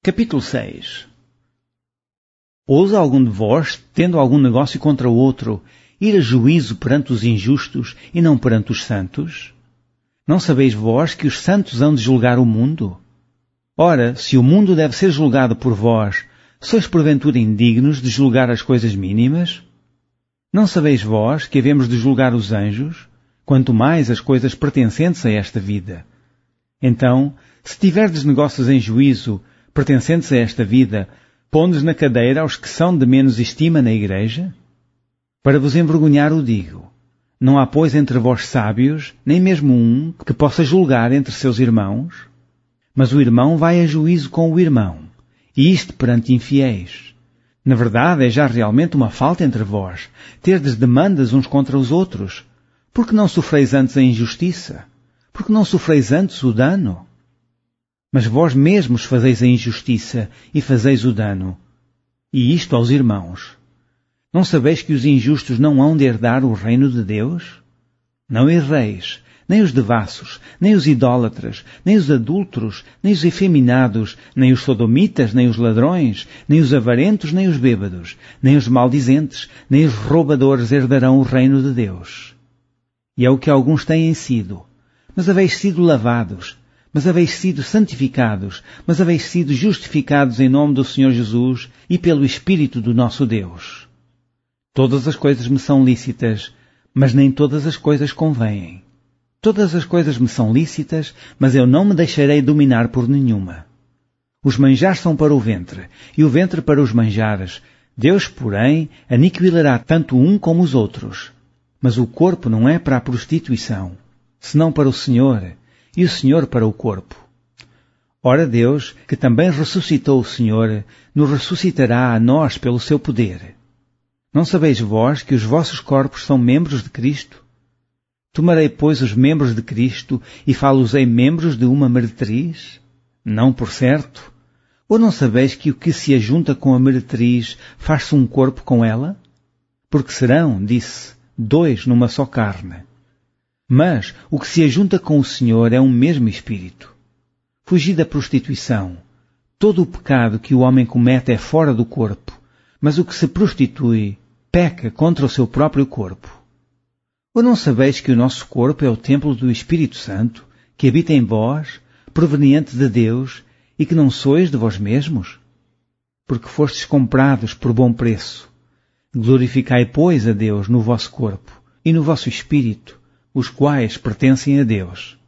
Capítulo 6. Ousa algum de vós, tendo algum negócio contra o outro, ir a juízo perante os injustos e não perante os santos? Não sabeis vós que os santos hão de julgar o mundo? Ora, se o mundo deve ser julgado por vós, sois porventura indignos de julgar as coisas mínimas? Não sabeis vós que havemos de julgar os anjos, quanto mais as coisas pertencentes a esta vida? Então, se tiverdes negócios em juízo, pertencentes a esta vida, pondes na cadeira aos que são de menos estima na igreja? Para vos envergonhar o digo. Não há, pois, entre vós sábios, nem mesmo um que possa julgar entre seus irmãos? Mas o irmão vai a juízo com o irmão, e isto perante infiéis. Na verdade, é já realmente uma falta entre vós, terdes demandas uns contra os outros. Porque não sofreis antes a injustiça? Porque não sofreis antes o dano? Mas vós mesmos fazeis a injustiça e fazeis o dano. E isto aos irmãos. Não sabeis que os injustos não hão de herdar o reino de Deus? Não erreis, nem os devassos, nem os idólatras, nem os adúlteros, nem os efeminados, nem os sodomitas, nem os ladrões, nem os avarentos, nem os bêbados, nem os maldizentes, nem os roubadores herdarão o reino de Deus. E é o que alguns têm sido. Mas haveis sido lavados, mas haveis sido santificados, mas haveis sido justificados em nome do Senhor Jesus e pelo Espírito do nosso Deus. Todas as coisas me são lícitas, mas nem todas as coisas convêm. Todas as coisas me são lícitas, mas eu não me deixarei dominar por nenhuma. Os manjares são para o ventre, e o ventre para os manjares. Deus, porém, aniquilará tanto um como os outros. Mas o corpo não é para a prostituição, senão para o Senhor, e o Senhor para o corpo. Ora Deus, que também ressuscitou o Senhor, nos ressuscitará a nós pelo seu poder. Não sabeis vós que os vossos corpos são membros de Cristo? Tomarei, pois, os membros de Cristo e fá-los-ei membros de uma meretriz? Não, por certo. Ou não sabeis que o que se ajunta com a meretriz faz-se um corpo com ela? Porque serão, disse, dois numa só carne. Mas o que se ajunta com o Senhor é um mesmo espírito. Fugi da prostituição. Todo o pecado que o homem comete é fora do corpo, mas o que se prostitui peca contra o seu próprio corpo. Ou não sabeis que o nosso corpo é o templo do Espírito Santo, que habita em vós, proveniente de Deus, e que não sois de vós mesmos? Porque fostes comprados por bom preço. Glorificai, pois, a Deus no vosso corpo e no vosso espírito, os quais pertencem a Deus.